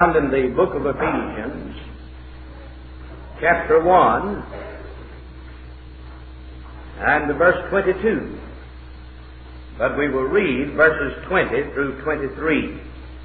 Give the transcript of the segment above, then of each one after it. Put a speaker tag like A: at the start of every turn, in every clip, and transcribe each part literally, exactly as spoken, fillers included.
A: found in the book of Ephesians, chapter one, and verse twenty-two. But we will read verses twenty through twenty-three.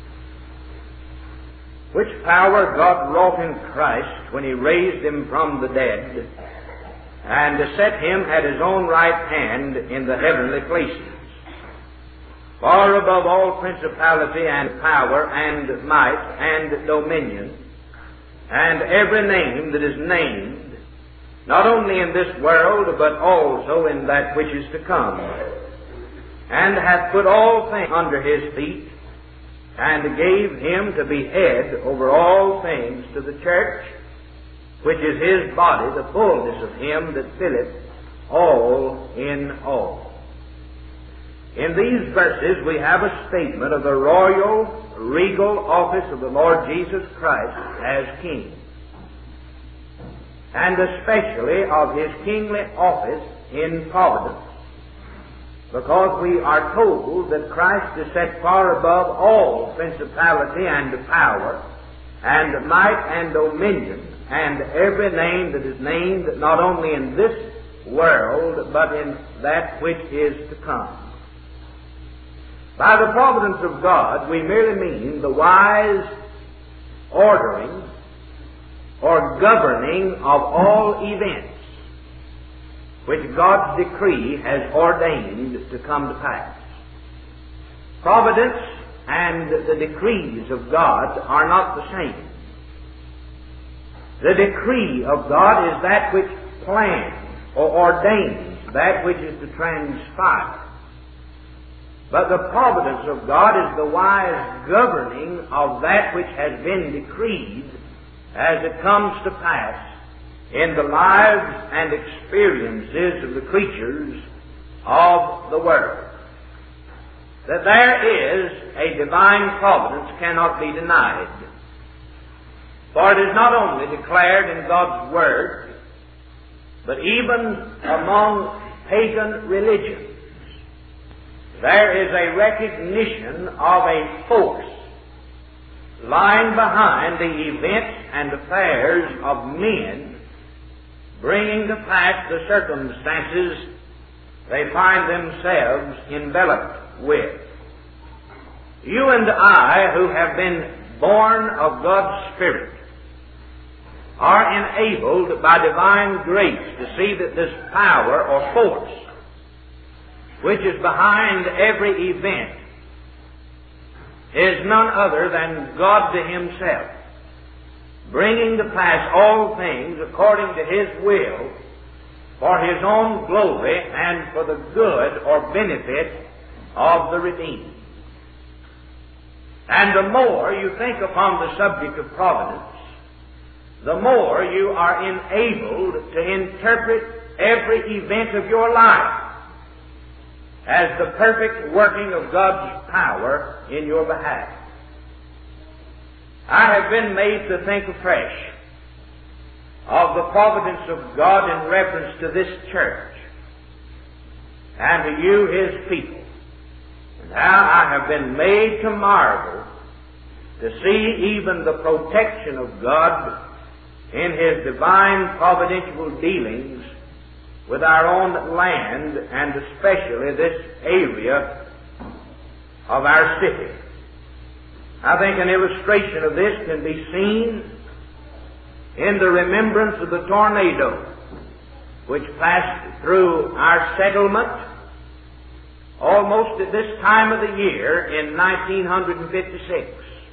A: Which power God wrought in Christ when He raised Him from the dead, and set Him at His own right hand in the heavenly places, far above all principality and power and might and dominion, and every name that is named, not only in this world, but also in that which is to come, and hath put all things under His feet, and gave Him to be head over all things to the church, which is His body, the fullness of Him that filleth all in all. In these verses we have a statement of the royal, regal office of the Lord Jesus Christ as King, and especially of His kingly office in providence, because we are told that Christ is set far above all principality and power, and might and dominion, and every name that is named, not only in this world, but in that which is to come. By the providence of God, we merely mean the wise ordering or governing of all events which God's decree has ordained to come to pass. Providence and the decrees of God are not the same. The decree of God is that which plans or ordains that which is to transpire. But the providence of God is the wise governing of that which has been decreed as it comes to pass in the lives and experiences of the creatures of the world. That there is a divine providence cannot be denied. For it is not only declared in God's Word, but even among pagan religions, there is a recognition of a force lying behind the events and affairs of men, bringing to pass the circumstances they find themselves enveloped with. You and I, who have been born of God's Spirit, are enabled by divine grace to see that this power or force which is behind every event is none other than God to Himself, bringing to pass all things according to His will, for His own glory and for the good or benefit of the redeemed. And the more you think upon the subject of providence, the more you are enabled to interpret every event of your life as the perfect working of God's power in your behalf. I have been made to think afresh of the providence of God in reference to this church and to you, His people, and how I have been made to marvel to see even the protection of God in His divine providential dealings with our own land, and especially this area of our city. I think an illustration of this can be seen in the remembrance of the tornado which passed through our settlement almost at this time of the year in nineteen fifty-six.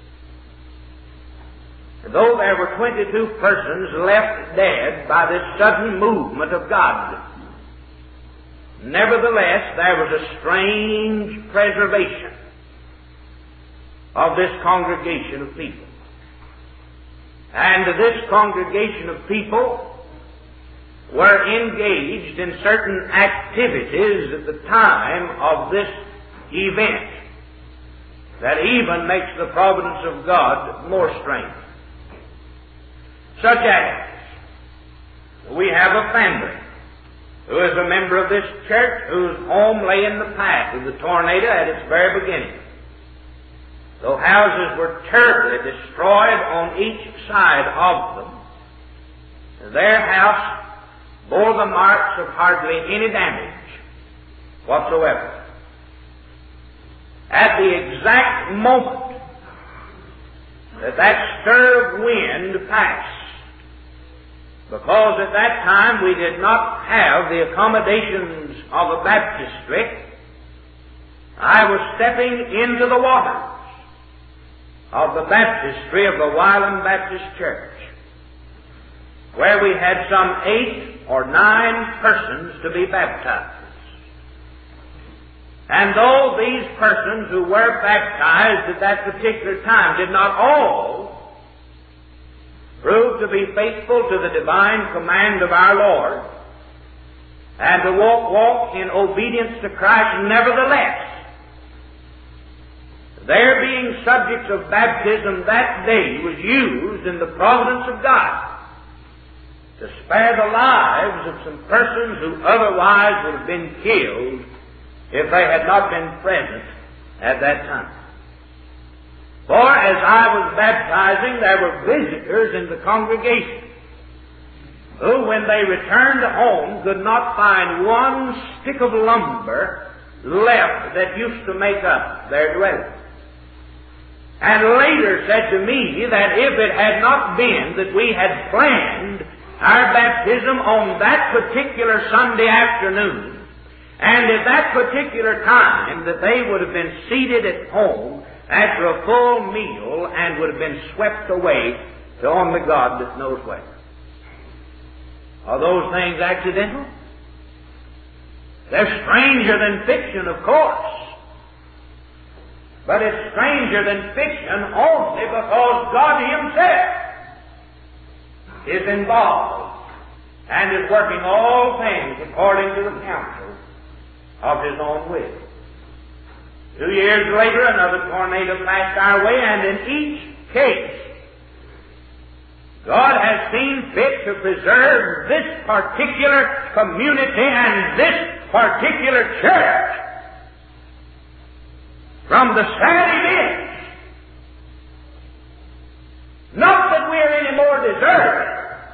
A: And though there were twenty-two persons left dead by this sudden movement of God, nevertheless there was a strange preservation of this congregation of people. And this congregation of people were engaged in certain activities at the time of this event that even makes the providence of God more strange. Such as, we have a family who is a member of this church whose home lay in the path of the tornado at its very beginning. though houses were terribly destroyed on each side of them, their house bore the marks of hardly any damage whatsoever. At the exact moment that that stir of wind passed, because at that time we did not have the accommodations of a baptistry, I was stepping into the waters of the baptistry of the Wylam Baptist Church, where we had some eight or nine persons to be baptized. And though these persons who were baptized at that particular time did not all prove to be faithful to the divine command of our Lord and to walk, walk in obedience to Christ, nevertheless, their being subjects of baptism that day was used in the providence of God to spare the lives of some persons who otherwise would have been killed if they had not been present at that time. For as I was baptizing, there were visitors in the congregation who, when they returned home, could not find one stick of lumber left that used to make up their dwelling. And later said to me that if it had not been that we had planned our baptism on that particular Sunday afternoon, and at that particular time, that they would have been seated at home after a full meal and would have been swept away to only God that knows where. Are those things accidental? They're stranger than fiction, of course. But it's stranger than fiction only because God Himself is involved and is working all things according to the counsel of His own will. Two years later, another tornado passed our way, and in each case, God has seen fit to preserve this particular community and this particular church from the sad events. Not that we are any more deserving,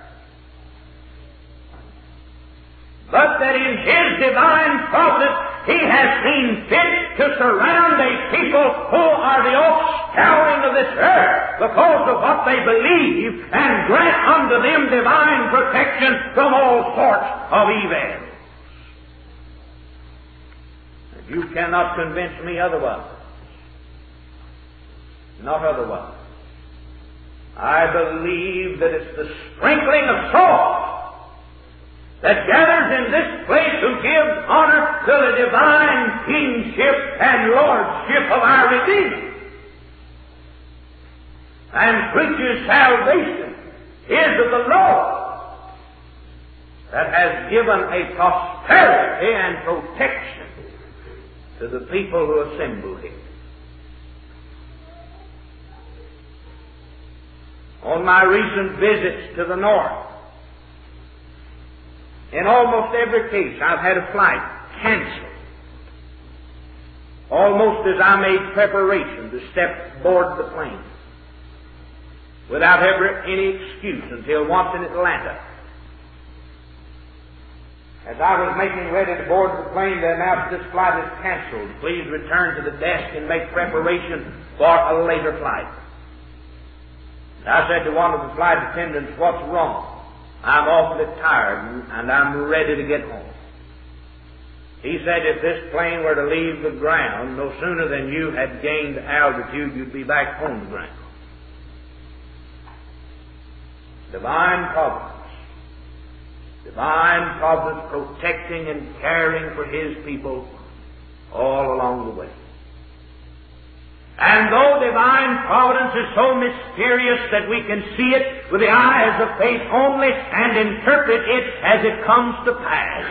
A: but that in His divine providence He has seen fit to surround a people who are the offscouring of this earth because of what they believe, and grant unto them divine protection from all sorts of evil. And you cannot convince me otherwise. Not otherwise. I believe that it's the sprinkling of souls that gathers in this place who gives honor to the divine kingship and lordship of our Redeemer, and preaches salvation is of the Lord, that has given a prosperity and protection to the people who assemble here. On my recent visits to the north, in almost every case, I've had a flight canceled, almost as I made preparation to step aboard the plane, without ever any excuse, until once in Atlanta. As I was making ready to board the plane, they announced this flight is canceled. Please return to the desk and make preparation for a later flight. I said to one of the flight attendants, "What's wrong? I'm awfully tired and I'm ready to get home." He said, "If this plane were to leave the ground no sooner than you had gained altitude, you'd be back on the ground." Divine providence. Divine providence protecting and caring for His people all along the way. And though divine providence is so mysterious that we can see it with the eyes of faith only and interpret it as it comes to pass,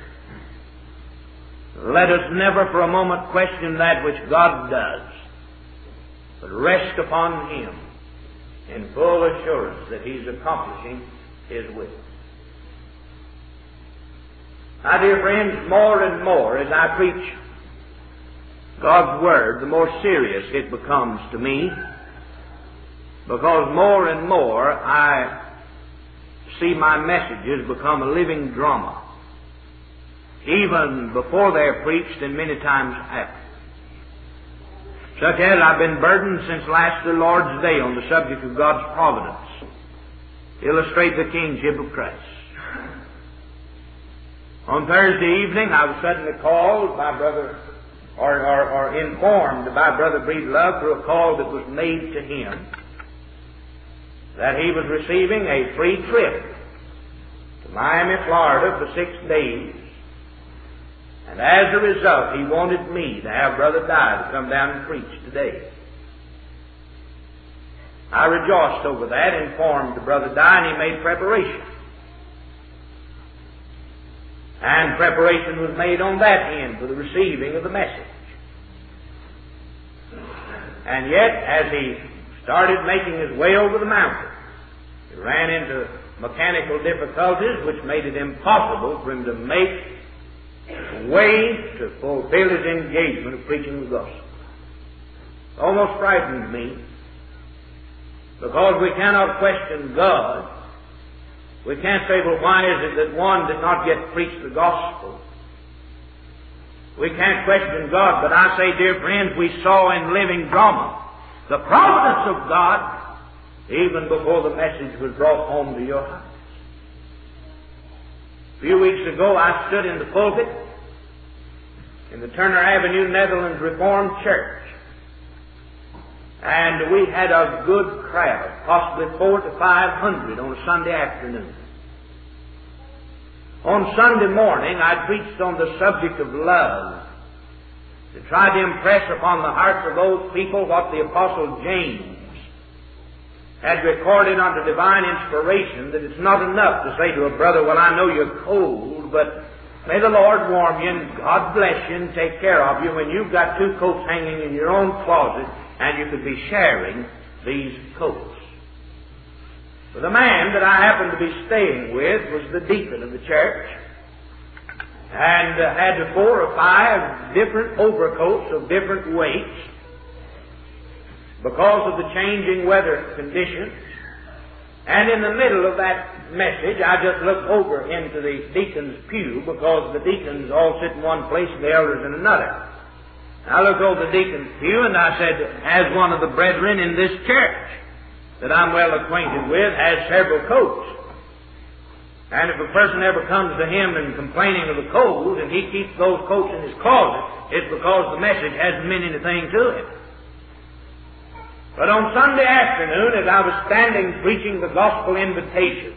A: let us never for a moment question that which God does, but rest upon Him in full assurance that He's accomplishing His will. My dear friends, more and more as I preach God's Word, the more serious it becomes to me, because more and more I see my messages become a living drama, even before they're preached and many times after. Such as I've been burdened since last the Lord's Day on the subject of God's providence, to illustrate the kingship of Christ. On Thursday evening, I was suddenly called by Brother, or, or, or informed by Brother Breedlove through a call that was made to him, that he was receiving a free trip to Miami, Florida for six days. And as a result, he wanted me to have Brother Dye to come down and preach today. I rejoiced over that, informed Brother Dye, and he made preparation. And preparation was made on that end for the receiving of the message. And yet, as he started making his way over the mountain, he ran into mechanical difficulties which made it impossible for him to make way to fulfill his engagement of preaching the gospel. It almost frightened me, because we cannot question God. We can't say, well, why is it that one did not get preached the gospel? We can't question God, but I say, dear friends, we saw in living drama the providence of God even before the message was brought home to your house. A few weeks ago, I stood in the pulpit in the Turner Avenue Netherlands Reformed Church, and we had a good crowd, possibly four to five hundred on a Sunday afternoon. On Sunday morning, I preached on the subject of love, to try to impress upon the hearts of those people what the Apostle James had recorded under divine inspiration, that it's not enough to say to a brother, well, I know you're cold, but may the Lord warm you and God bless you and take care of you when you've got two coats hanging in your own closet and you could be sharing these coats. Well, the man that I happened to be staying with was the deacon of the church, and uh, had four or five different overcoats of different weights because of the changing weather conditions. And in the middle of that message, I just looked over into the deacon's pew, because the deacons all sit in one place and the elders in another. I looked over the deacon's pew and I said, as one of the brethren in this church that I'm well acquainted with has several coats, and if a person ever comes to him and complaining of the cold and he keeps those coats in his closet, it's because the message hasn't meant anything to him. But on Sunday afternoon, as I was standing preaching the gospel invitation,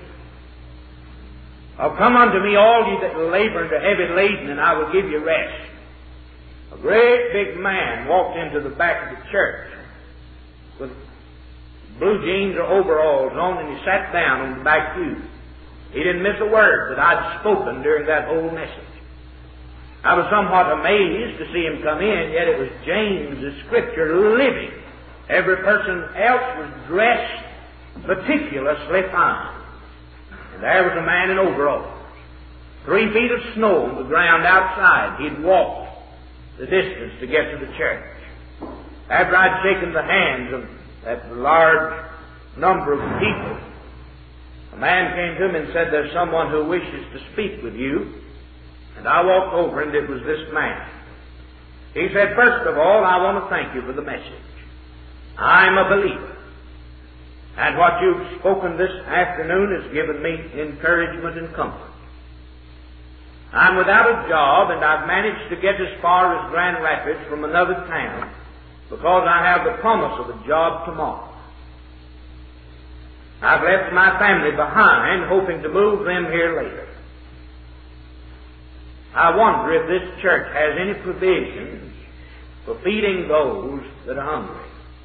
A: "Oh, come unto me, all ye that labor and are heavy laden, and I will give you rest," a great big man walked into the back of the church with blue jeans or overalls on, and he sat down on the back pew. He didn't miss a word that I'd spoken during that whole message. I was somewhat amazed to see him come in, yet it was James, the Scripture, living. Every person else was dressed meticulously fine. And there was a man in overalls. Three feet of snow on the ground outside. He'd walked the distance to get to the church. After I'd shaken the hands of that large number of people, a man came to me and said, "There's someone who wishes to speak with you." And I walked over, and it was this man. He said, "First of all, I want to thank you for the message. I'm a believer. And what you've spoken this afternoon has given me encouragement and comfort. I'm without a job, and I've managed to get as far as Grand Rapids from another town because I have the promise of a job tomorrow. I've left my family behind, hoping to move them here later. I wonder if this church has any provisions for feeding those that are hungry."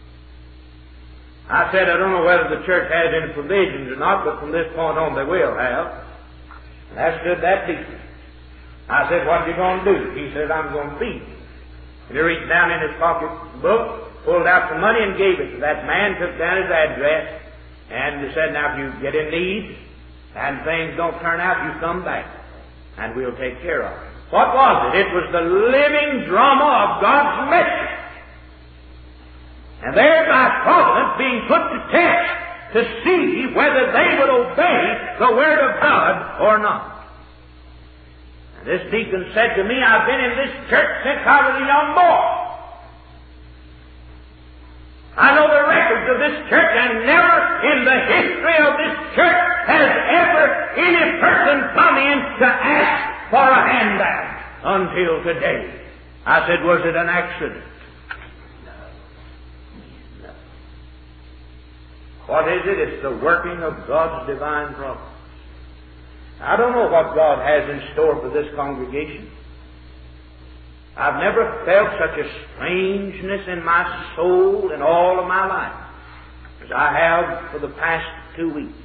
A: I said, "I don't know whether the church has any provisions or not, but from this point on they will have." And I stood that deacon. I said, "What are you going to do?" He said, "I'm going to feed you." And he reached down in his pocketbook, pulled out some money and gave it to that man, took down his address, and he said, "Now if you get in need and things don't turn out, you come back and we'll take care of it." What was it? It was the living drama of God's message. And there by providence being put to test to see whether they would obey the Word of God or not. And this deacon said to me, I've been in this church since I was a young boy. I know the records of this church, and never in the history of this church has ever any person come in to ask for a handout until today. I said, was it an accident? No. No. What is it? It's the working of God's divine providence. I don't know what God has in store for this congregation. I've never felt such a strangeness in my soul in all of my life as I have for the past two weeks.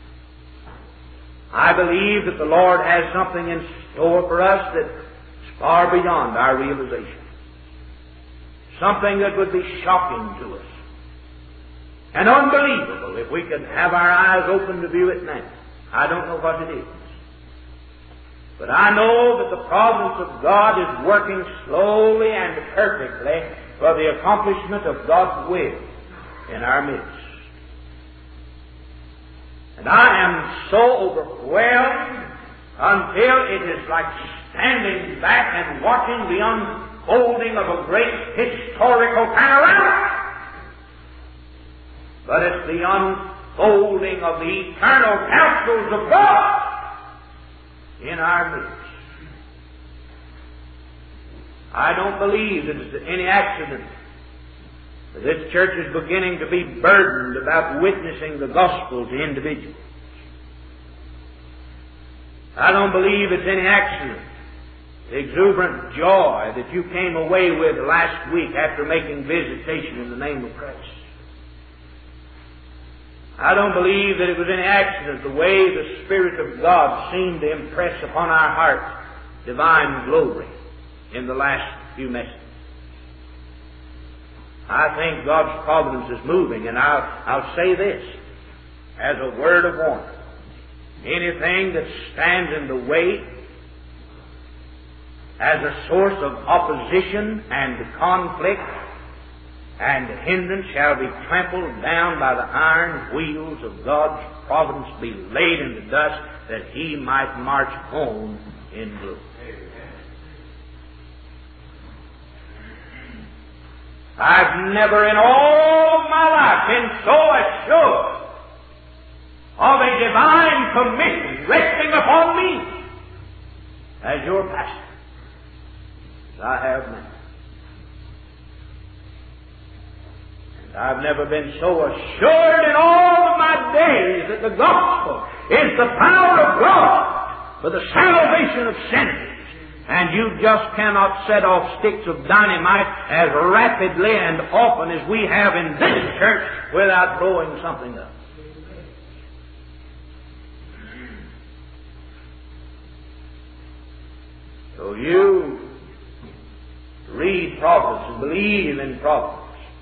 A: I believe that the Lord has something in store for us that's far beyond our realization. Something that would be shocking to us and unbelievable if we could have our eyes open to view it now. I don't know what it is. But I know that the providence of God is working slowly and perfectly for the accomplishment of God's will in our midst. And I am so overwhelmed until it is like standing back and watching the unfolding of a great historical panorama. But it's the unfolding of the eternal counsels of God in our midst. I don't believe that it's any accident that this church is beginning to be burdened about witnessing the gospel to individuals. I don't believe it's any accident the exuberant joy that you came away with last week after making visitation in the name of Christ. I don't believe that it was any accident the way the Spirit of God seemed to impress upon our hearts divine glory in the last few messages. I think God's providence is moving, and I'll, I'll say this as a word of warning. Anything that stands in the way as a source of opposition and conflict and hindrance shall be trampled down by the iron wheels of God's providence, be laid in the dust, that He might march home in glory. I've never in all of my life been so assured of a divine commission resting upon me as your pastor as I have now. I've never been so assured in all of my days that the gospel is the power of God for the salvation of sinners. And you just cannot set off sticks of dynamite as rapidly and often as we have in this church without blowing something up. So you read prophets and believe in prophets.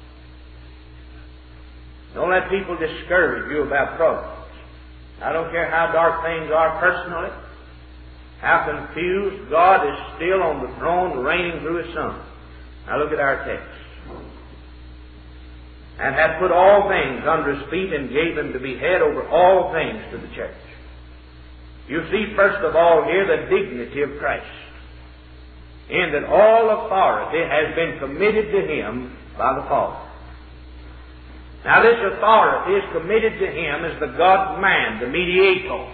A: Don't let people discourage you about providence. I don't care how dark things are personally, how confused, God is still on the throne reigning through His Son. Now look at our text. And hath put all things under His feet and gave Him to be head over all things to the church. You see first of all here the dignity of Christ, in that all authority has been committed to Him by the Father. Now this authority is committed to Him as the God-man, the mediator.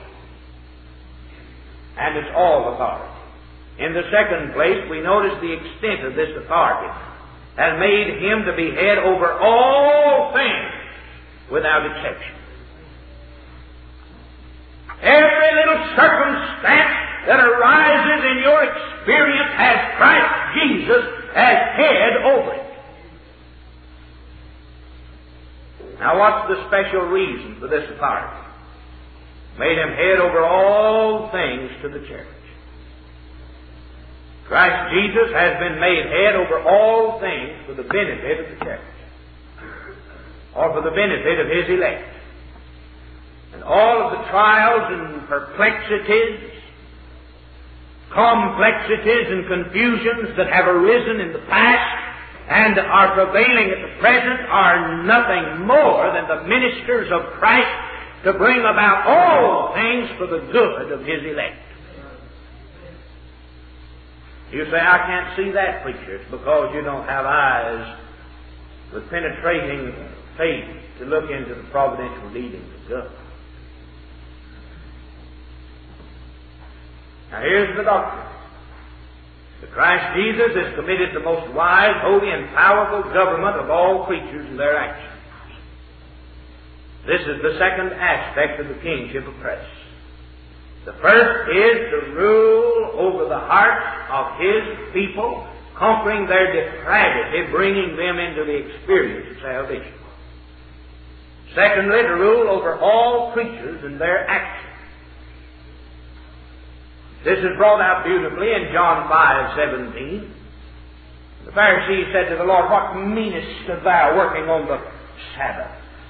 A: And it's all authority. In the second place, we notice the extent of this authority has made Him to be head over all things without exception. Every little circumstance that arises in your experience has Christ Jesus as head over it. Now what's the special reason for this authority? Made Him head over all things to the church. Christ Jesus has been made head over all things for the benefit of the church, or for the benefit of His elect. And all of the trials and perplexities complexities and confusions that have arisen in the past and are prevailing at the present are nothing more than the ministers of Christ to bring about all things for the good of His elect. You say, I can't see that, preacher. It's because you don't have eyes with penetrating faith to look into the providential leadings of God. Now here's the doctrine. The Christ Jesus is committed the most wise, holy, and powerful government of all creatures and their actions. This is the second aspect of the kingship of Christ. The first is to rule over the hearts of His people, conquering their depravity, bringing them into the experience of salvation. Secondly, to rule over all creatures and their actions. This is brought out beautifully in John five seventeen. The Pharisee said to the Lord, What meanest thou working on the Sabbath?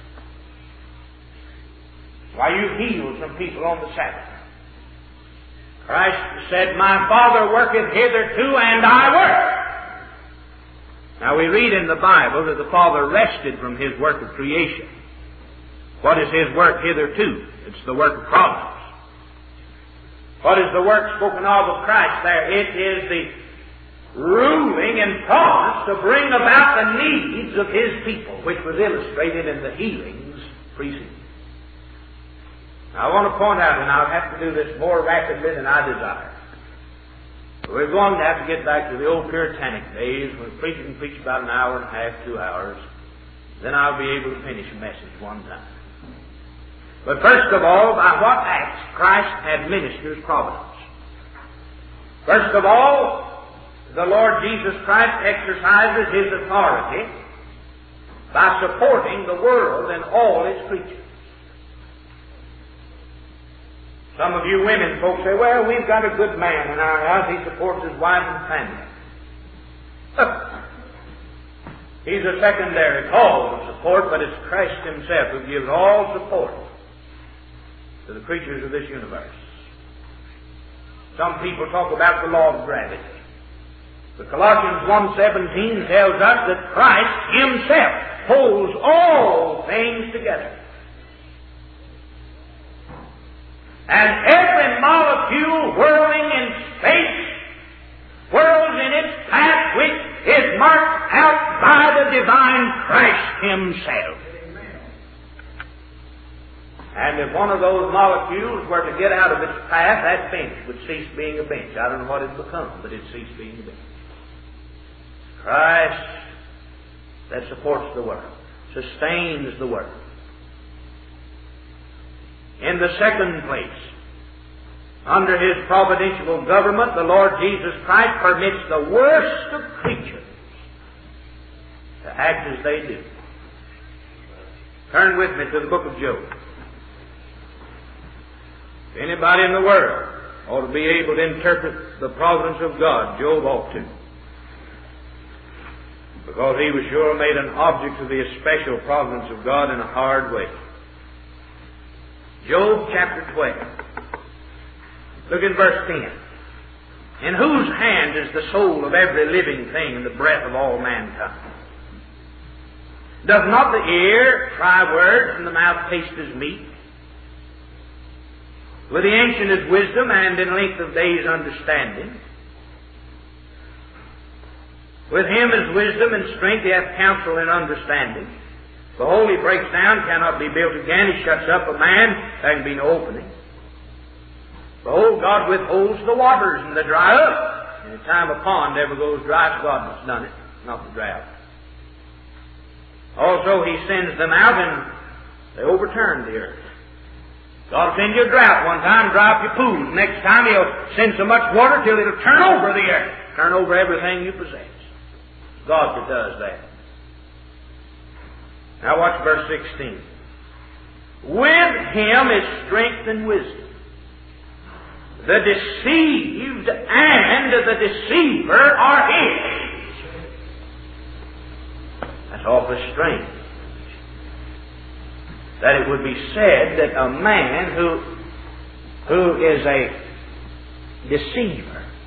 A: Why, you heal some people on the Sabbath. Christ said, My Father worketh hitherto, and I work. Now we read in the Bible that the Father rested from His work of creation. What is His work hitherto? It's the work of providence. What is the work spoken of of Christ there? It is the ruling and providence to bring about the needs of His people, which was illustrated in the healings preceding. Now, I want to point out, and I'll have to do this more rapidly than I desire. We're going to have to get back to the old Puritanic days when preachers can preach about an hour and a half, two hours. Then I'll be able to finish a message one time. But first of all, by what acts Christ administers providence? First of all, the Lord Jesus Christ exercises His authority by supporting the world and all its creatures. Some of you women folks say, well, we've got a good man in our house. He supports his wife and family. He's a secondary cause of support, but it's Christ Himself who gives all support to the creatures of this universe. Some people talk about the law of gravity. But Colossians one seventeen tells us that Christ Himself holds all things together. And every molecule whirling in space whirls in its path which is marked out by the divine Christ Himself. And if one of those molecules were to get out of its path, that bench would cease being a bench. I don't know what it would become, but it'd cease being a bench. Christ that supports the world, sustains the world. In the second place, under His providential government, the Lord Jesus Christ permits the worst of creatures to act as they do. Turn with me to the book of Job. If anybody in the world ought to be able to interpret the providence of God, Job ought to. Because he was sure made an object of the especial providence of God in a hard way. Job chapter twelve. Look in verse ten. In whose hand is the soul of every living thing and the breath of all mankind? Doth not the ear try words and the mouth taste as meat? With the ancient is wisdom, and in length of days understanding. With him is wisdom and strength, he hath counsel and understanding. Behold, he breaks down, cannot be built again. He shuts up a man, there can be no opening. Behold, God withholds the waters, and they dry up. In the time a pond never goes dry, so God has done it, not the drought. Also, he sends them out, and they overturn the earth. God will send you a drought one time, dry up your pools. Next time He'll send so much water till it'll turn over the earth, turn over everything you possess. God that does that. Now watch verse sixteen. With Him is strength and wisdom. The deceived and the deceiver are His. That's awfully strange. That it would be said that a man who, who is a deceiver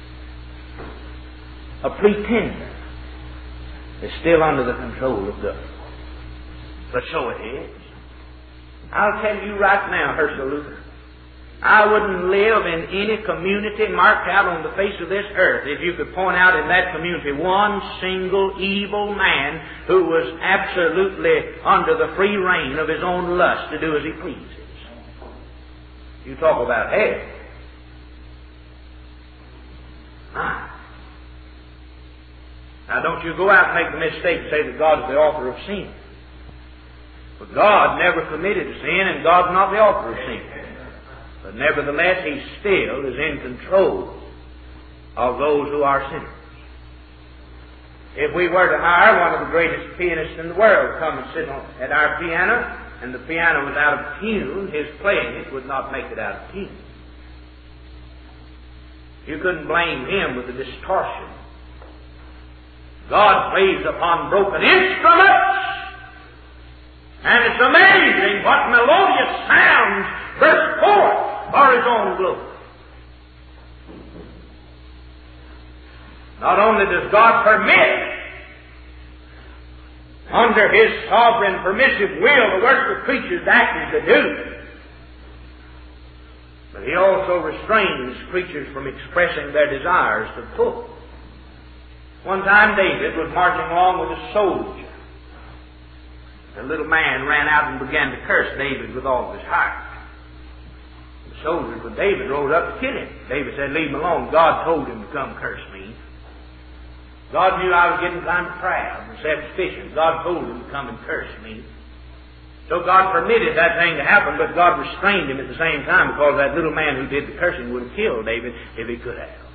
A: a pretender, is still under the control of God. But so it is. I'll tell you right now, Herschel Luther, I wouldn't live in any community marked out on the face of this earth if you could point out in that community one single evil man who was absolutely under the free reign of his own lust to do as he pleases. You talk about hell. Ah. Now don't you go out and make the mistake and say that God is the author of sin. But God never committed sin, and God's not the author of sin. But nevertheless, He still is in control of those who are sinners. If we were to hire one of the greatest pianists in the world to come and sit on, at our piano, and the piano was out of tune, his playing it would not make it out of tune. You couldn't blame him with the distortion. God plays upon broken instruments, and it's amazing what melodious sounds burst forth for His own glory. Not only does God permit, under His sovereign permissive will, the works of creatures to act as they do, but He also restrains creatures from expressing their desires to the full. One time David was marching along with a soldier. The little man ran out and began to curse David with all of his heart. The soldiers with David rose up to kill him. David said, "Leave him alone. God told him to come curse me." God knew I was getting kind of proud and self-sufficient. God told him to come and curse me. So God permitted that thing to happen, but God restrained him at the same time, because that little man who did the cursing would have killed David if he could have.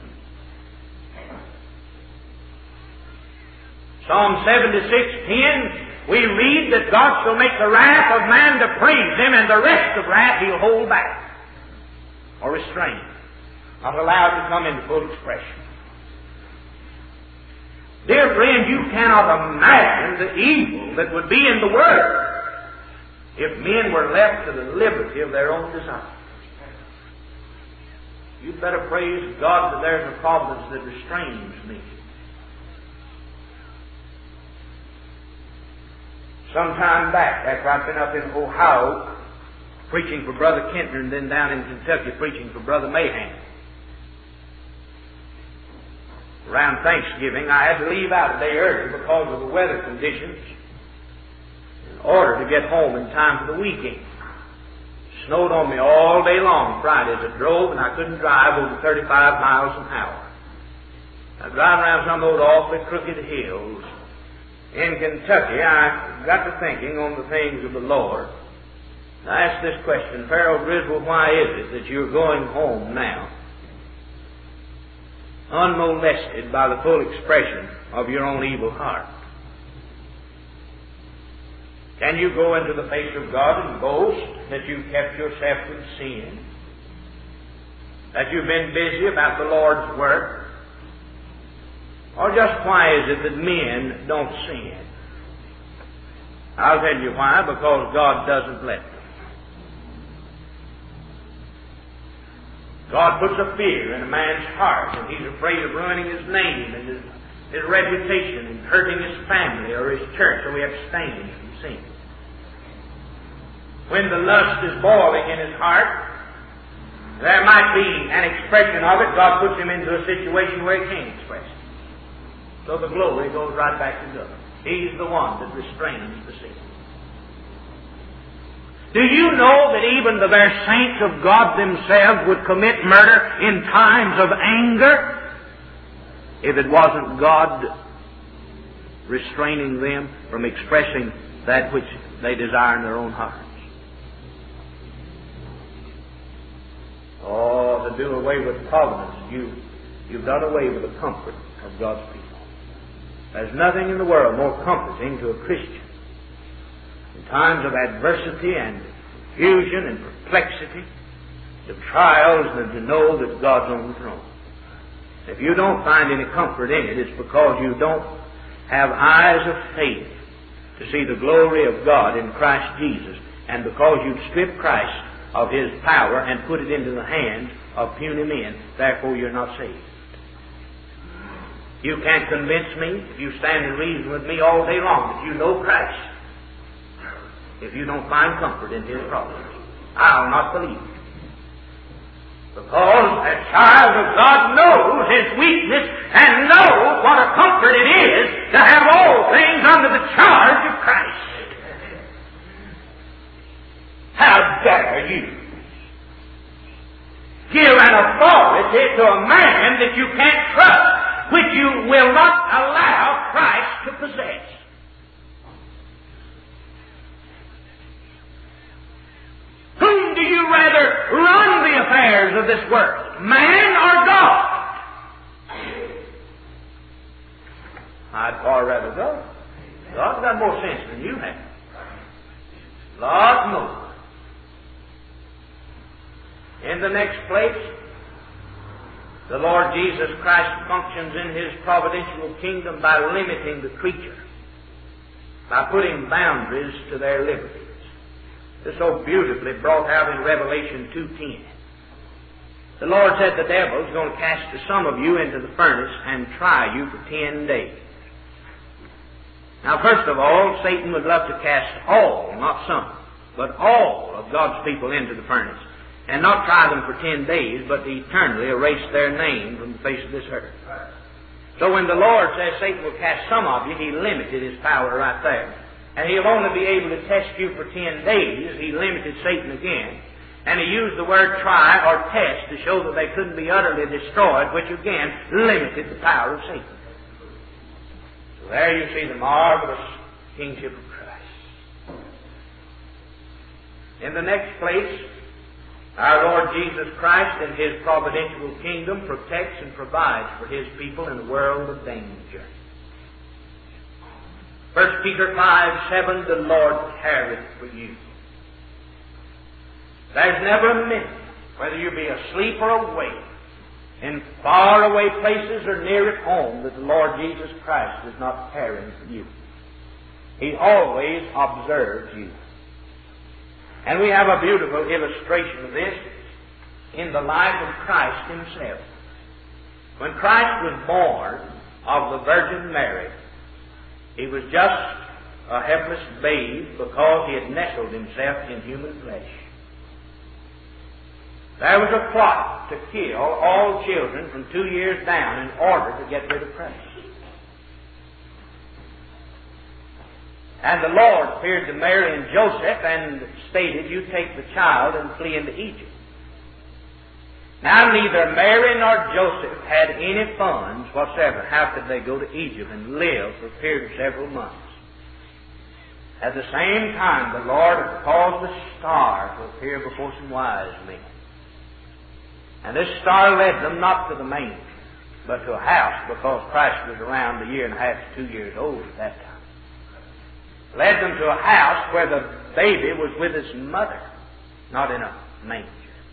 A: Psalm seventy-six ten, we read that God shall make the wrath of man to praise Him, and the rest of wrath He'll hold back or restrain, not allow it to come into full expression. Dear friend, you cannot imagine the evil that would be in the world if men were left to the liberty of their own desires. You'd better praise God that there's a providence that restrains me. Some time back, after I'd been up in Ohio preaching for Brother Kentner, and then down in Kentucky preaching for Brother Mahan, around Thanksgiving, I had to leave out a day early because of the weather conditions in order to get home in time for the weekend. It snowed on me all day long Friday as I drove, and I couldn't drive over thirty-five miles an hour. I was driving around some of those awfully crooked hills in Kentucky. I got to thinking on the things of the Lord. I asked this question, Farrell Griswold, why is it that you're going home now, unmolested by the full expression of your own evil heart? Can you go into the face of God and boast that you've kept yourself from sin, that you've been busy about the Lord's work? Or just why is it that men don't sin? I'll tell you why. Because God doesn't let them. God puts a fear in a man's heart, and he's afraid of ruining his name and his, his reputation and hurting his family or his church, so he abstains from sin. When the lust is boiling in his heart, there might be an expression of it. God puts him into a situation where he can't express it. So the glory goes right back to God. He's the one that restrains the sin. Do you know that even the very saints of God themselves would commit murder in times of anger if it wasn't God restraining them from expressing that which they desire in their own hearts? Oh, to do away with providence, you, you've done away with the comfort of God's people. There's nothing in the world more comforting to a Christian in times of adversity and confusion and perplexity, of trials, than to know that God's on the throne. If you don't find any comfort in it, it's because you don't have eyes of faith to see the glory of God in Christ Jesus, and because you've stripped Christ of His power and put it into the hands of puny men. Therefore you're not saved. You can't convince me, if you stand and reason with me all day long, that you know Christ, if you don't find comfort in His providence. I'll not believe it. Because a child of God knows his weakness and knows what a comfort it is to have all things under the charge of Christ. How dare you give an authority to a man that you can't trust, which you will not allow Christ to possess? Whom do you rather run the affairs of this world, man or God? I'd far rather God. God's got more sense than you have. Lot more. In the next place, the Lord Jesus Christ functions in His providential kingdom by limiting the creature, by putting boundaries to their liberties. This is so beautifully brought out in Revelation two ten. The Lord said the devil is going to cast some of you into the furnace and try you for ten days. Now, first of all, Satan would love to cast all, not some, but all of God's people into the furnace, and not try them for ten days, but eternally erase their name from the face of this earth. So when the Lord says Satan will cast some of you, He limited His power right there. And He'll only be able to test you for ten days. He limited Satan again. And He used the word try or test to show that they couldn't be utterly destroyed, which again limited the power of Satan. So there you see the marvelous kingship of Christ. In the next place, our Lord Jesus Christ in His providential kingdom protects and provides for His people in a world of danger. First Peter five seven, the Lord careth for you. There's never a minute, whether you be asleep or awake, in faraway places or near at home, that the Lord Jesus Christ is not caring for you. He always observes you. And we have a beautiful illustration of this in the life of Christ Himself. When Christ was born of the Virgin Mary, He was just a helpless babe because He had nestled Himself in human flesh. There was a plot to kill all children from two years down in order to get rid of Christ. And the Lord appeared to Mary and Joseph and stated, you take the child and flee into Egypt. Now neither Mary nor Joseph had any funds whatsoever. How could they go to Egypt and live for a period of several months? At the same time, the Lord had caused a star to appear before some wise men. And this star led them not to the manger, but to a house, because Christ was around a year and a half to two years old at that time. Led them to a house where the baby was with his mother, not in a manger.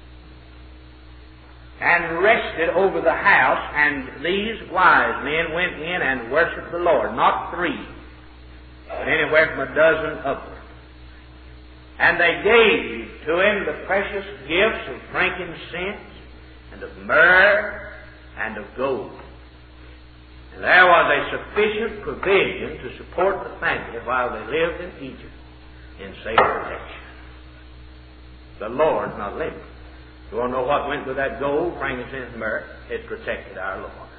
A: And rested over the house, and these wise men went in and worshipped the Lord, not three, but anywhere from a dozen upward. And they gave to Him the precious gifts of frankincense, and of myrrh, and of gold. And there was a sufficient provision to support the family while they lived in Egypt in safe protection. The Lord's not limited. You want to know what went with that gold, frankincense, and myrrh? It protected our Lord.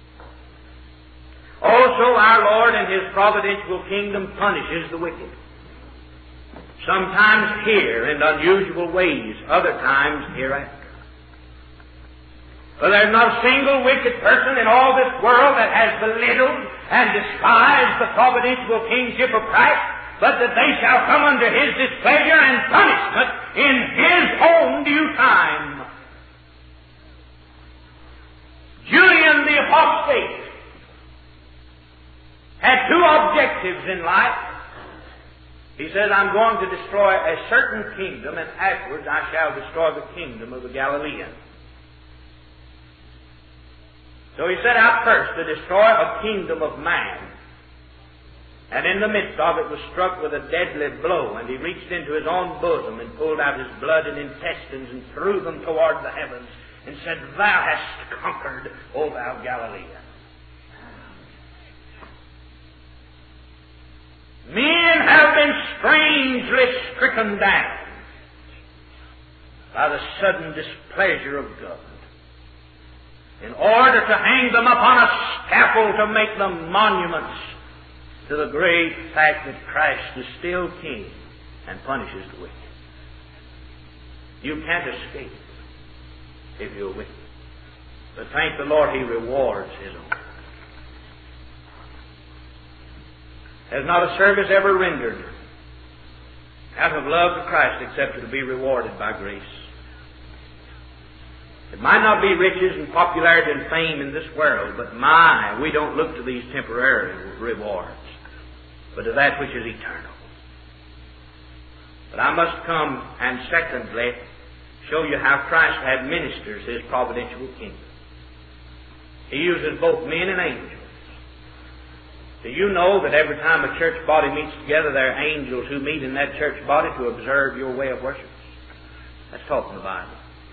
A: Also, our Lord in His providential kingdom punishes the wicked. Sometimes here in unusual ways, other times hereafter. For there's not a single wicked person in all this world that has belittled and despised the providential kingship of Christ, but that they shall come under His displeasure and punishment in His own due time. Julian the Apostate had two objectives in life. He says, I'm going to destroy a certain kingdom, and afterwards I shall destroy the kingdom of the Galileans. So he set out first to destroy a kingdom of man. And in the midst of it was struck with a deadly blow, and he reached into his own bosom and pulled out his blood and intestines and threw them toward the heavens and said, Thou hast conquered, O thou Galilean. Men have been strangely stricken down by the sudden displeasure of God, in order to hang them upon a scaffold to make them monuments to the great fact that Christ is still King and punishes the wicked. You can't escape if you're wicked. But thank the Lord, He rewards His own. Has not a service ever rendered out of love to Christ except to be rewarded by grace. It might not be riches and popularity and fame in this world, but my, we don't look to these temporary rewards, but to that which is eternal. But I must come and secondly show you how Christ had ministers His providential kingdom. He uses both men and angels. Do you know that every time a church body meets together, there are angels who meet in that church body to observe your way of worship? That's taught in the Bible.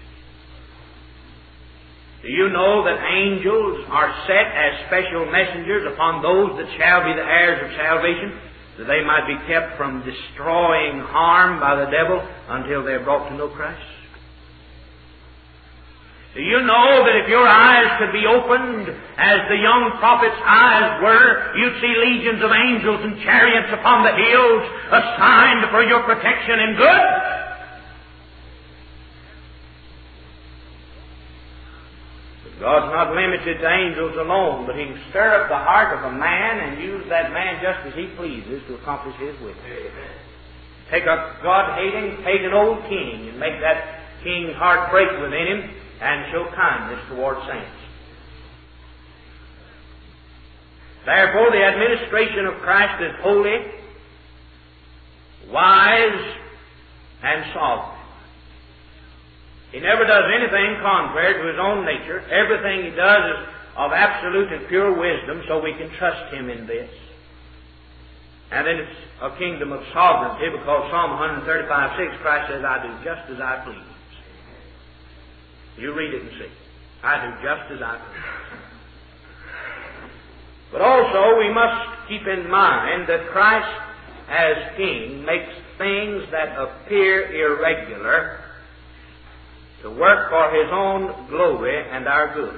A: Do you know that angels are set as special messengers upon those that shall be the heirs of salvation, that they might be kept from destroying harm by the devil until they are brought to know Christ? Do you know that if your eyes could be opened as the young prophet's eyes were, you'd see legions of angels and chariots upon the hills assigned for your protection and good? But God's not limited to angels alone, but He can stir up the heart of a man and use that man just as He pleases to accomplish His will. Take a God-hating, pagan old king and make that king's heart break within him and show kindness toward saints. Therefore, the administration of Christ is holy, wise, and sovereign. He never does anything contrary to His own nature. Everything He does is of absolute and pure wisdom, so we can trust Him in this. And then it's a kingdom of sovereignty, because Psalm one thirty-five six, Christ says, I do just as I please. You read it and see. I do just as I please. But also we must keep in mind that Christ as King makes things that appear irregular to work for His own glory and our good.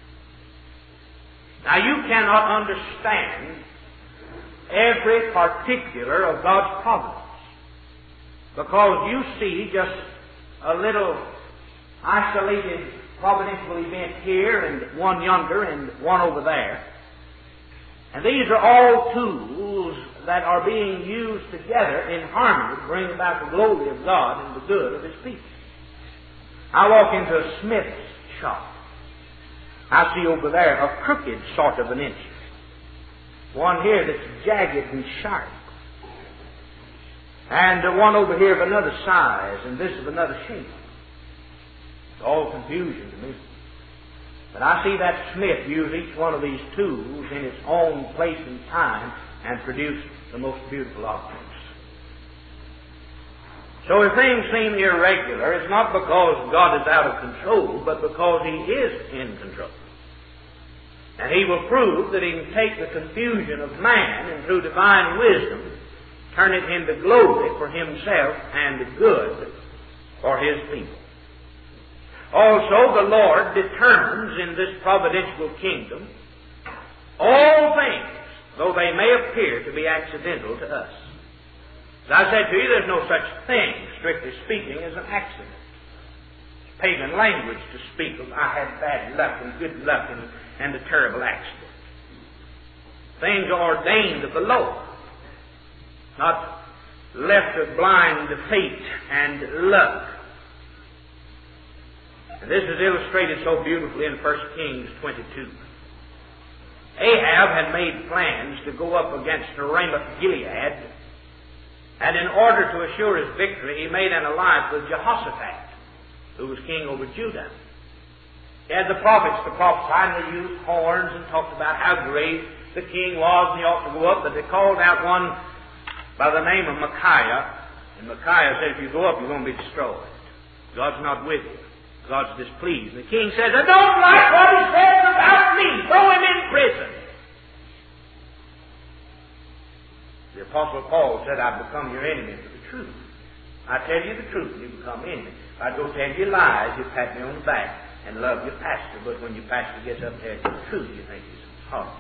A: Now you cannot understand every particular of God's providence, because you see just a little isolated providential event here and one yonder and one over there. And these are all tools that are being used together in harmony to bring about the glory of God and the good of His people. I walk into a smith's shop. I see over there a crooked sort of an instrument. One here that's jagged and sharp. And one over here of another size, and this of another shape. It's all confusion to me. But I see that smith use each one of these tools in its own place and time and produce the most beautiful objects. So if things seem irregular, it's not because God is out of control, but because He is in control. And He will prove that He can take the confusion of man and through divine wisdom turn it into glory for Himself and good for His people. Also, the Lord determines in this providential kingdom all things, though they may appear to be accidental to us. As I said to you, there's no such thing, strictly speaking, as an accident. It's pagan language to speak of, I had bad luck and good luck and, and a terrible accident. Things are ordained of the Lord, not left of blind to fate and luck. And this is illustrated so beautifully in First Kings twenty-two. Ahab had made plans to go up against Ramoth-Gilead, and in order to assure his victory, he made an alliance with Jehoshaphat, who was king over Judah. He had the prophets to prophesy, and they used horns and talked about how great the king was, and he ought to go up, but they called out one by the name of Micaiah, and Micaiah said, if you go up, you're going to be destroyed. God's not with you. God's displeased. And the king says, I don't like what he says about me. Throw him in prison. The Apostle Paul said, I've become your enemy for the truth. I tell you the truth, you become enemy. If I go tell you lies, you pat me on the back and love your pastor. But when your pastor gets up there to the truth, you think he's horrible.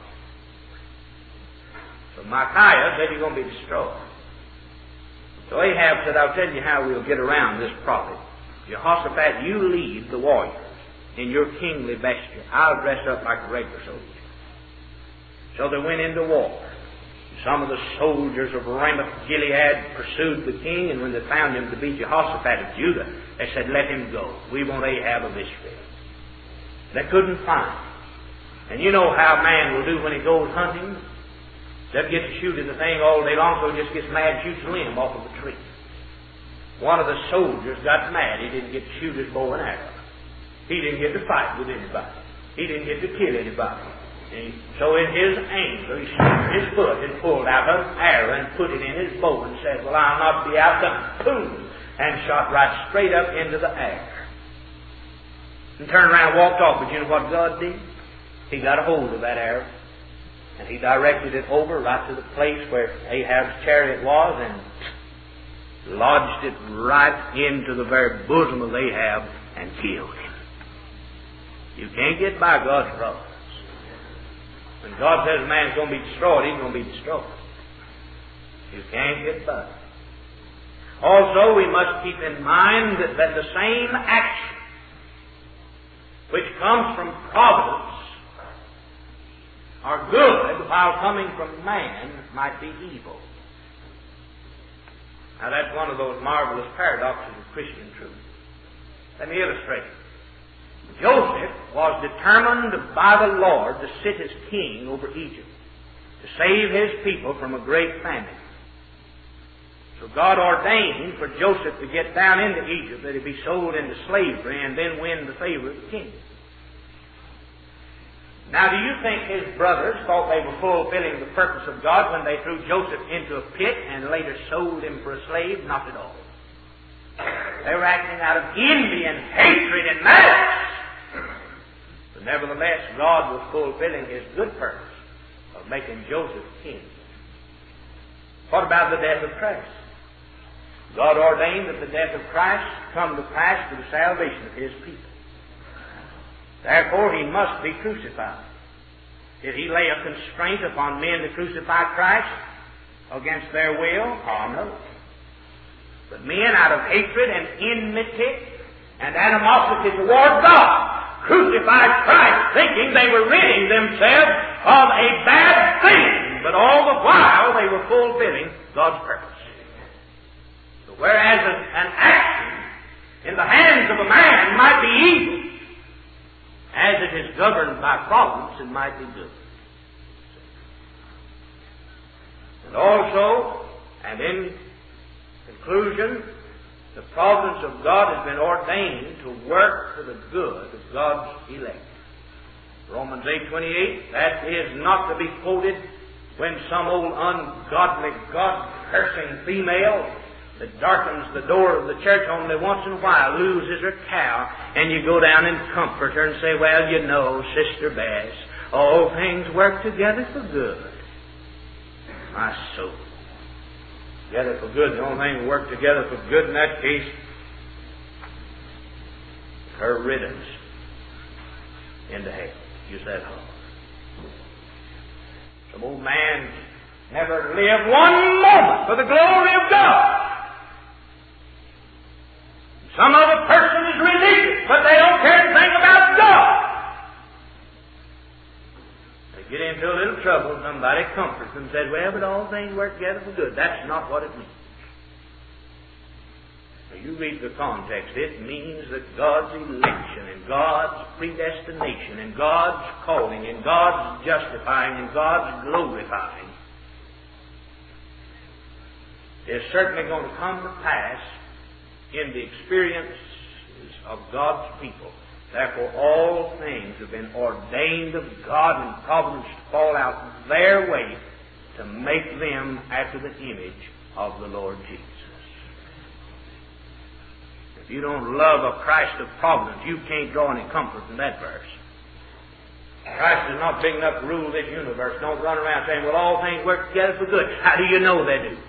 A: So Micaiah said you're going to be destroyed. So Ahab said, I'll tell you how we'll get around this prophet. Jehoshaphat, you lead the warriors in your kingly vesture. I'll dress up like a regular soldier. So they went into war. Some of the soldiers of Ramoth Gilead pursued the king, and when they found him to be Jehoshaphat of Judah, they said, let him go. We want Ahab of Israel. They couldn't find him. And you know how a man will do when he goes hunting? Doesn't get to shoot at the thing all day long, so he just gets mad and shoots a limb off of a tree. One of the soldiers got mad. He didn't get to shoot his bow and arrow. He didn't get to fight with anybody. He didn't get to kill anybody. And so in his anger, he struck his foot and pulled out an arrow and put it in his bow and said, well, I'll not be outdone. Boom! And shot right straight up into the air. And turned around and walked off. But you know what God did? He got a hold of that arrow. And he directed it over right to the place where Ahab's chariot was and lodged it right into the very bosom of Ahab and killed him. You can't get by God's providence. When God says a man's going to be destroyed, he's going to be destroyed. You can't get by. Also, we must keep in mind that, that the same action which comes from providence are good, while coming from man, might be evil. Now that's one of those marvelous paradoxes of Christian truth. Let me illustrate it. Joseph was determined by the Lord to sit as king over Egypt, to save his people from a great famine. So God ordained for Joseph to get down into Egypt, that he be sold into slavery and then win the favor of the king. Now, do you think his brothers thought they were fulfilling the purpose of God when they threw Joseph into a pit and later sold him for a slave? Not at all. They were acting out of envy and hatred and malice. But nevertheless, God was fulfilling his good purpose of making Joseph king. What about the death of Christ? God ordained that the death of Christ come to pass for the salvation of his people. Therefore, he must be crucified. Did he lay a constraint upon men to crucify Christ against their will? Oh, no. But men, out of hatred and enmity and animosity toward God, crucified Christ, thinking they were ridding themselves of a bad thing, but all the while they were fulfilling God's purpose. So whereas an, an action in the hands of a man might be evil, as it is governed by providence, it might be good. And also, and in conclusion, the providence of God has been ordained to work for the good of God's elect. Romans eight twenty-eight, that is not to be quoted when some old ungodly, God-cursing female that darkens the door of the church only once in a while loses her cow, and you go down and comfort her and say, well, you know, Sister Bess, all things work together for good. My soul. Together for good. The only thing that work together for good in that case, her riddance into hell. Use that home. Some old man never lived one moment for the glory of God. Some other person is religious, but they don't care anything about God. They get into a little trouble, somebody comforts them and says, well, but all things work together for good. That's not what it means. Now, you read the context. It means that God's election and God's predestination and God's calling and God's justifying and God's glorifying is certainly going to come to pass in the experiences of God's people. Therefore, all things have been ordained of God and providence to fall out their way to make them after the image of the Lord Jesus. If you don't love a Christ of providence, you can't draw any comfort from that verse. Christ is not big enough to rule this universe. Don't run around saying, well, all things work together for good. How do you know they do?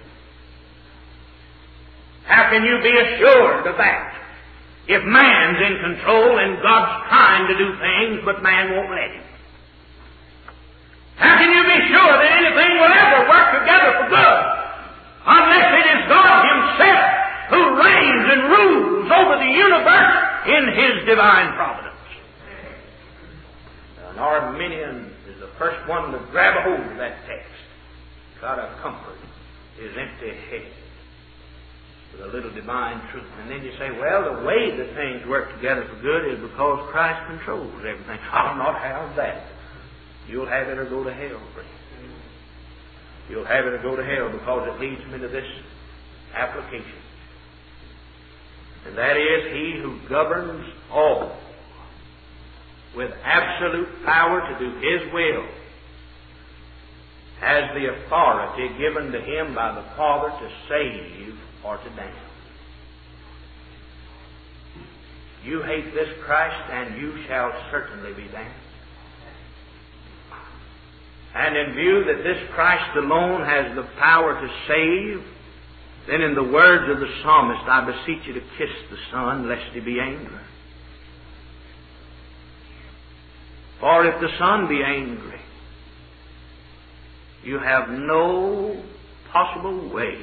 A: How can you be assured of that? If man's in control and God's trying to do things, but man won't let him. How can you be sure that anything will ever work together for good unless it is God Himself who reigns and rules over the universe in His divine providence? An Arminian is the first one to grab a hold of that text. Try to comfort his empty head with a little divine truth. And then you say, well, the way that things work together for good is because Christ controls everything. I'll not have that. You'll have it or go to hell, friend. You'll have it or go to hell because it leads me to this application. And that is, He who governs all with absolute power to do His will has the authority given to Him by the Father to save or to damn. You hate this Christ and you shall certainly be damned. And in view that this Christ alone has the power to save, then in the words of the psalmist, I beseech you to kiss the Son, lest He be angry. For if the Son be angry, you have no possible way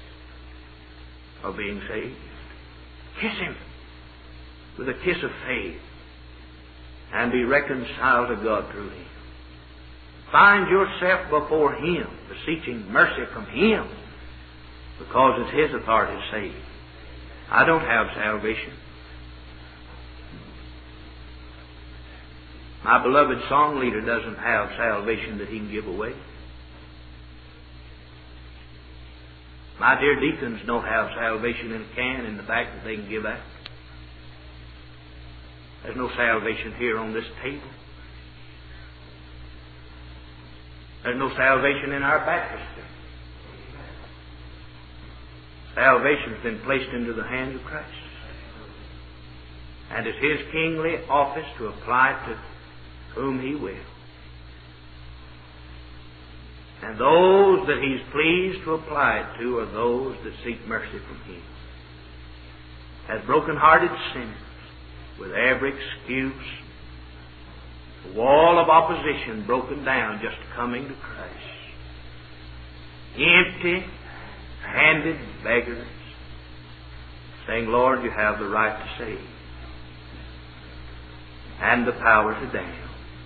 A: of being saved. Kiss Him with a kiss of faith and be reconciled to God through Him. Find yourself before Him, beseeching mercy from Him, because it's His authority to save. I don't have salvation. My beloved song leader doesn't have salvation that he can give away. My dear deacons don't have salvation in a can in the back that they can give out. There's no salvation here on this table. There's no salvation in our baptistry. Salvation has been placed into the hands of Christ. And it's His kingly office to apply it to whom He will. And those that He's pleased to apply it to are those that seek mercy from Him. As broken-hearted sinners, with every excuse, a wall of opposition broken down just coming to Christ. Empty-handed beggars, saying, Lord, you have the right to save and the power to damn.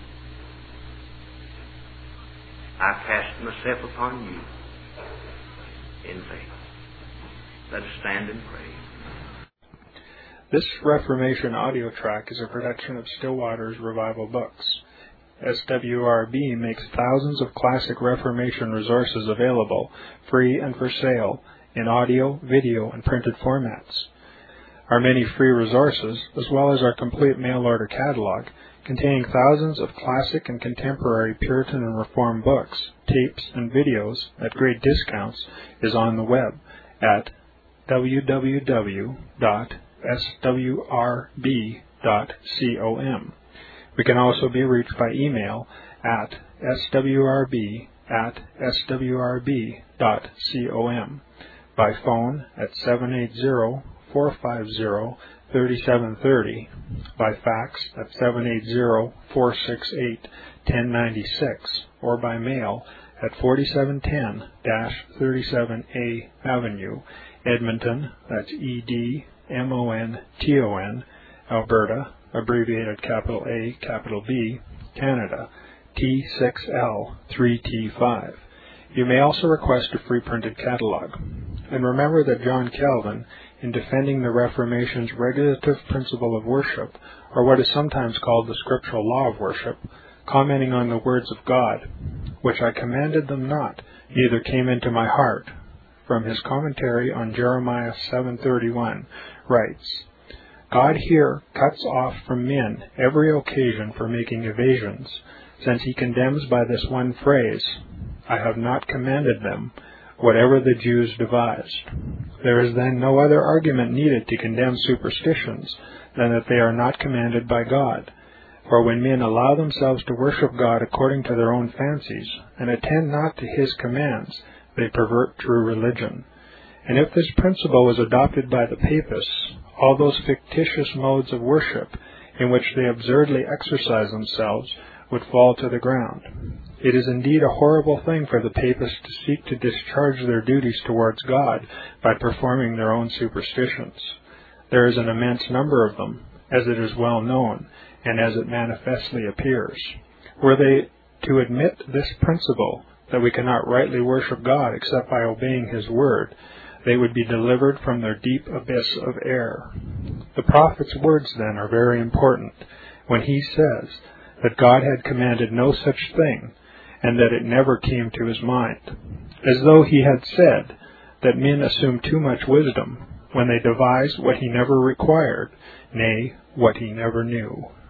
A: I cast myself upon you in faith. Let us stand and pray.
B: This Reformation audio track is a production of Still Waters Revival Books. S W R B makes thousands of classic Reformation resources available, free and for sale, in audio, video, and printed formats. Our many free resources, as well as our complete mail-order catalog, containing thousands of classic and contemporary Puritan and Reformed books, tapes, and videos at great discounts, is on the web at w w w dot s w r b dot com. We can also be reached by email at s w r b at s w r b dot com, by phone at seven eight zero, four five zero, three seven three zero, by fax at seven eight zero, four six eight, one zero nine six, or by mail at forty-seven ten thirty-seven A Avenue, Edmonton, that's E D M O N T O N, Alberta, abbreviated capital A, capital B, Canada, T six L three T five. You may also request a free printed catalog. And remember that John Calvin, in defending the Reformation's regulative principle of worship, or what is sometimes called the scriptural law of worship, commenting on the words of God, which I commanded them not, neither came into my heart, from his commentary on Jeremiah seven thirty-one, writes, God here cuts off from men every occasion for making evasions, since he condemns by this one phrase, I have not commanded them, whatever the Jews devised. There is then no other argument needed to condemn superstitions than that they are not commanded by God. For when men allow themselves to worship God according to their own fancies, and attend not to His commands, they pervert true religion. And if this principle was adopted by the Papists, all those fictitious modes of worship in which they absurdly exercise themselves would fall to the ground. It is indeed a horrible thing for the Papists to seek to discharge their duties towards God by performing their own superstitions. There is an immense number of them, as it is well known, and as it manifestly appears. Were they to admit this principle, that we cannot rightly worship God except by obeying His word, they would be delivered from their deep abyss of error. The prophet's words, then, are very important, when he says that God had commanded no such thing, and that it never came to his mind, as though he had said that men assume too much wisdom when they devise what he never required, nay, what he never knew.